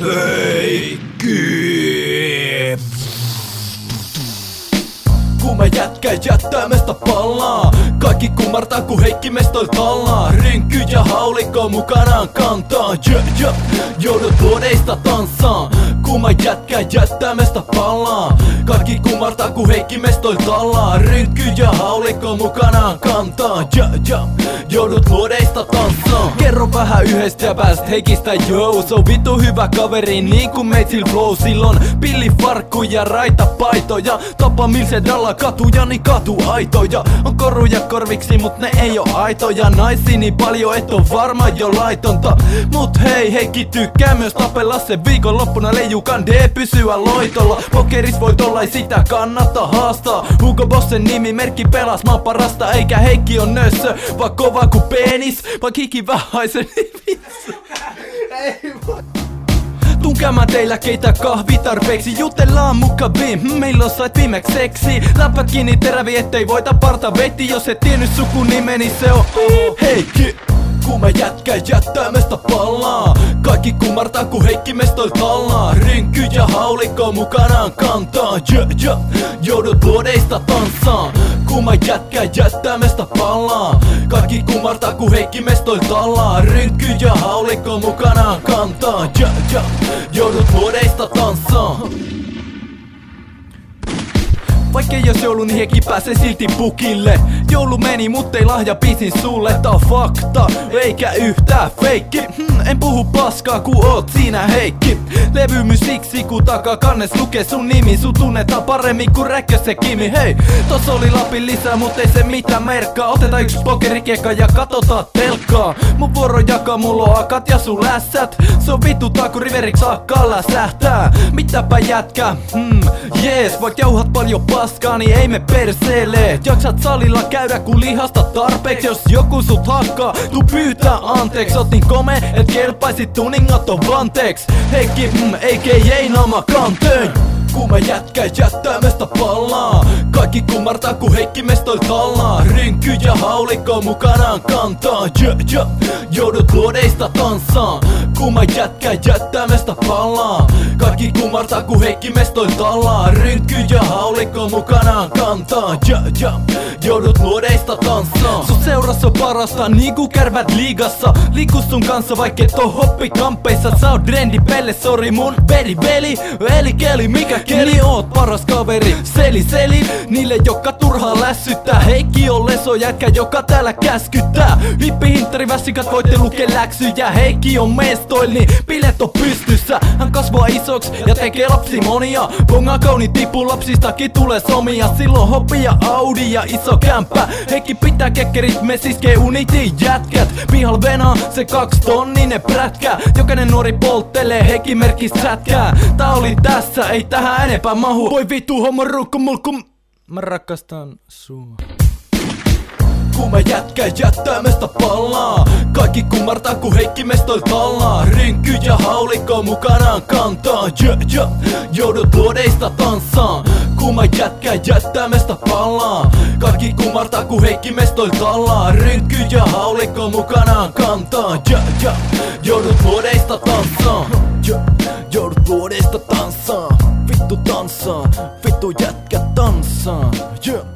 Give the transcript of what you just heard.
Heikki. Kun mä jätkä jättämästä pallaa, kaikki kumartaa ku Heikki mestoi tallaa. Rynkky ja haulikko mukanaan kantaa, joudut luodeista tanssaan. Kun mä jätkä jättämästä pallaa, kaikki kumartaa ku Heikki mestoi tallaa. Rynkky ja haulikko mukanaan kantaa, joudut luodeista tanssaan. Kerro vähän yhdestä jäbästä Heikistä, joo. Se on vittu hyvä kaveri niin kuin meitsil flow. Silloin pillifarkku ja raitapaitoja, tapa milse dalla katuja niin katuaitoja. On koruja korviksi mut ne ei oo aitoja. Naisia niin paljon et on varma jo laitonta. Mut hei, Heikki tykkää myös tapella. Se viikonloppuna leijukan D pysyä loitolla. Pokeris voit olla, ei sitä kannattaa haastaa. Hugo Bossen nimimerkki pelas, mä oon parasta. Eikä Heikki on nössö, vaan kova ku penis. Vaik hiki vähäisen vitsi. Tuun käymään teillä keitä kahvi tarpeeksi. Jutellaan mukavin, meillä on sait viimeksi seksi. Läppät kiinni terävi ettei voita parta veti. Jos et tiennyt sukunimeni se on Heikki. Kun mä jätkä jättämästä pallaa, kaikki kumartaa ku Heikki mestoi tallaa. Rynkky ja haulikko mukanaan kantaa, joudut luodeista tanssaan. Kun mä jätkä jättämästä pallaa, kaikki kumartaa ku Heikki mestoi tallaa. Rynkky ja haulikko mukanaan kantaa, joudut luodeista tanssaan. Vaikkei jos joulu, niin Heikki pääsee silti pukille. Joulu meni, mut ei lahja biisin sulle. Tää on fakta, eikä yhtään feikki. En puhu paskaa, ku oot siinä Heikki. Levymys siksi, ku takaa kannes lukee sun nimi. Sun tunnetaan paremmin ku Räkkösen Kimi. Hei, tossa oli Lapin lisää, mut ei se mitään merkkaa. Otetaan yks pokerikiekka ja katotaan telkkaa. Mun vuoro jakaa, mulla on akat ja sun lässät. Se on vittu taku riveriks saakka läsähtää. Mitäpä jätkä, jees, vaik jauhat paljon paskaa, niin ei me perseele. Jaksat salilla käydä ku lihasta tarpeeksi. Jos joku sut hakkaa, tuu pyytää anteeksi. Oot niin kome, et kelpaisit tuningaton vanteeks. Heikki, a.k.a. Nama Kanteen. Kun mä jätkä jättämästä pallaa, kaikki kumartaa ku Heikki mestoi tallaa. Rynkky ja haulikko mukanaan kantaa, joudut luodeista tanssaan. Kun mä jätkä jättämästä pallaa, kaikki kumartaa ku Heikki mestoi tallaa. Rynkky ja haulikko mukanaan kantaa, joudut luodeista tanssaan. Sun seuras on parasta niinku kärvät liigassa. Liiku sun kanssa vaikket oo hoppikampeissa. Sä oot trendi pelle, sori mun veli. Eli keli mikä keli, oot paras kaveri. Seli niille joka turhaa lässyttää. Heikki on leso jätkä joka täällä käskyttää. Hippihinttari väsikat voitte lukea läksyjä. Heikki on mestoil niin bilet on pystyssä. Hän kasvaa isoks ja tekee lapsi monia. Bonga kauni tipu lapsistakin tulee somia. Silloin hoppi ja Audi ja iso kämppä. Heikki pitää kekkerit, me siskee Unity jätkät. Pihal venaa se 2 tonninen prätkä. Jokainen nuori polttelee Heikki merkis sätkää. Tää oli tässä, ei tähän enempää mahu. Voi vittu homma rukku mulkku. Mä rakastan sua. Kun mä jätkä jättämästä pallaa, kaikki kumartaa ku Heikki mestoi tallaa. Rynkky ja haulikko mukanaan kantaa, joudut luodeista tanssaan. Kun mä jätkä jättämästä pallaa, kaikki kumartaa ku Heikki mestoi tallaa. Rynkky ja haulikko mukanaan kantaa, joudut luodeista tanssaan. Joudut luodeista tanssaan. Vittu tanssaan, vittu jätkä tanssaan.